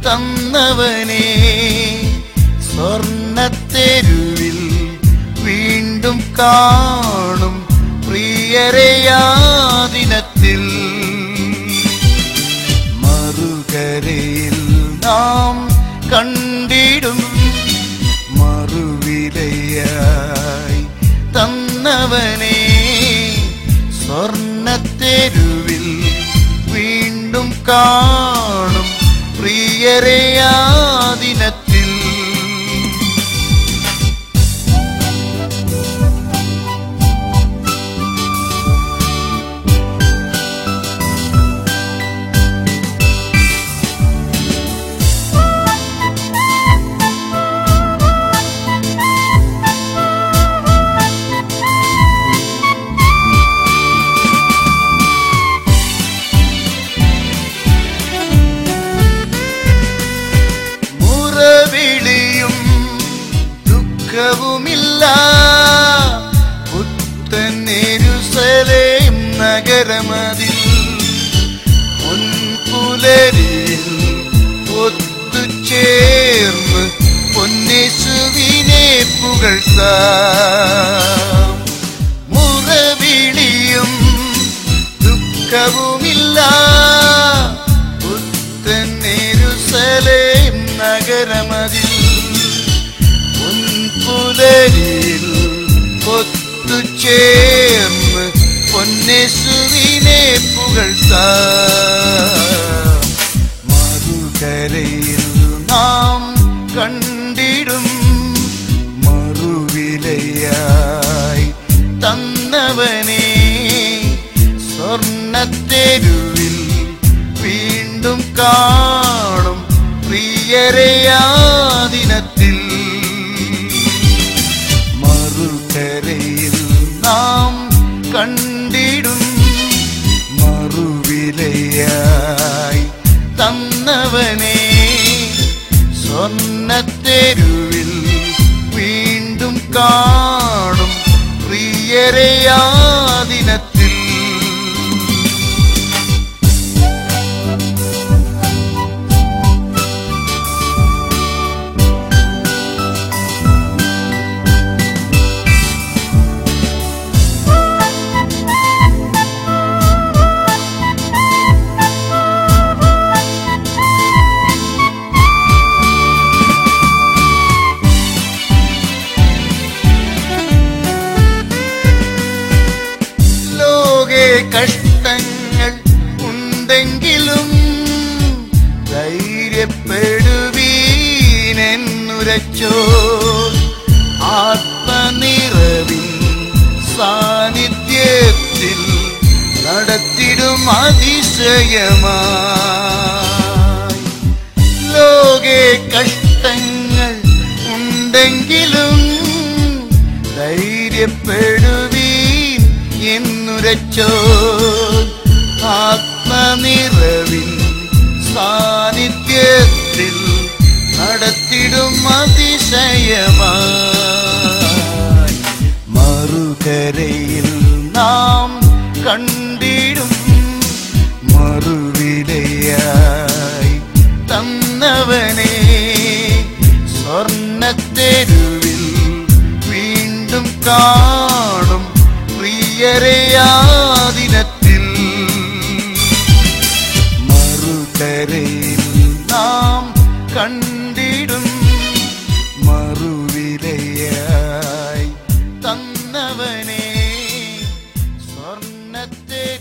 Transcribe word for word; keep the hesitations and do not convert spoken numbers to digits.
തന്നവനെ സ്വർണ്ണത്തെരുവിൽ വീണ്ടും കാണും പ്രിയരെയാ ദിനത്തിൽ. മറുകരയിൽ നാം കണ്ടിടും മറുവിലയായി തന്നവനെ സ്വർണ്ണത്തെരുവിൽ വീണ്ടും കാണും പ്രിയരെയാ ദിനത്തിൽ. ുമില്ല പുത്തൻ യെരൂശലേം നഗരമതിൽ പൊൻപുലരിൽ ഒത്തുചേർന്ന് പൊന്നേശുവിനെ പുകഴ്ത്താം. മുറവിളിയും ദുഃഖവുമില്ല പുത്തൻ യെരൂശലേം നഗരമതിൽ പുലരിൽ ഒത്തുചേർന്ന് പൊന്നേശുവിനെ പുകഴ്ത്താം. മറുകരയിൽ നാം കണ്ടിടും മറുവിലയായി തന്നവനെ സ്വർണ്ണത്തെരുവിൽ വീണ്ടും കാണും പ്രിയരെയാ ദിനത്തിൽ. മറുകരയിൽ നാം കണ്ടിടും മറുവിലയായി തന്നവനെ സ്വർണ്ണത്തെരുവിൽ വീണ്ടും കാണും പ്രിയരെയാ ദിനത്തിൽ. കഷ്ടങ്ങൾ ഉണ്ടെങ്കിലും ധൈര്യപ്പെടുവീനെന്നുരച്ചോ ആത്മനിറവിൻ സാന്നിധ്യത്തിൽ നടത്തിടും അതിശയമായി. ലോകേ കഷ്ടങ്ങൾ ഉണ്ടെങ്കിലും ധൈര്യപ്പെടുവീൻ എന്നുരച്ചോ ആത്മനിറവിൻ സാന്നിധ്യത്തിൽ നടത്തിടും അതിശയമായി. മറുകരയിൽ നാം കണ്ടിടും മറുവിലയായി തന്നവനെ സ്വർണ്ണത്തെരുവിൽ വീണ്ടും കാണും പ്രിയരെയാ ദിനത്തിൽ. മറുകരയിൽ നാം കണ്ടിടും മറുവിലയായി തന്നവനെ സ്വർണ്ണത്തെ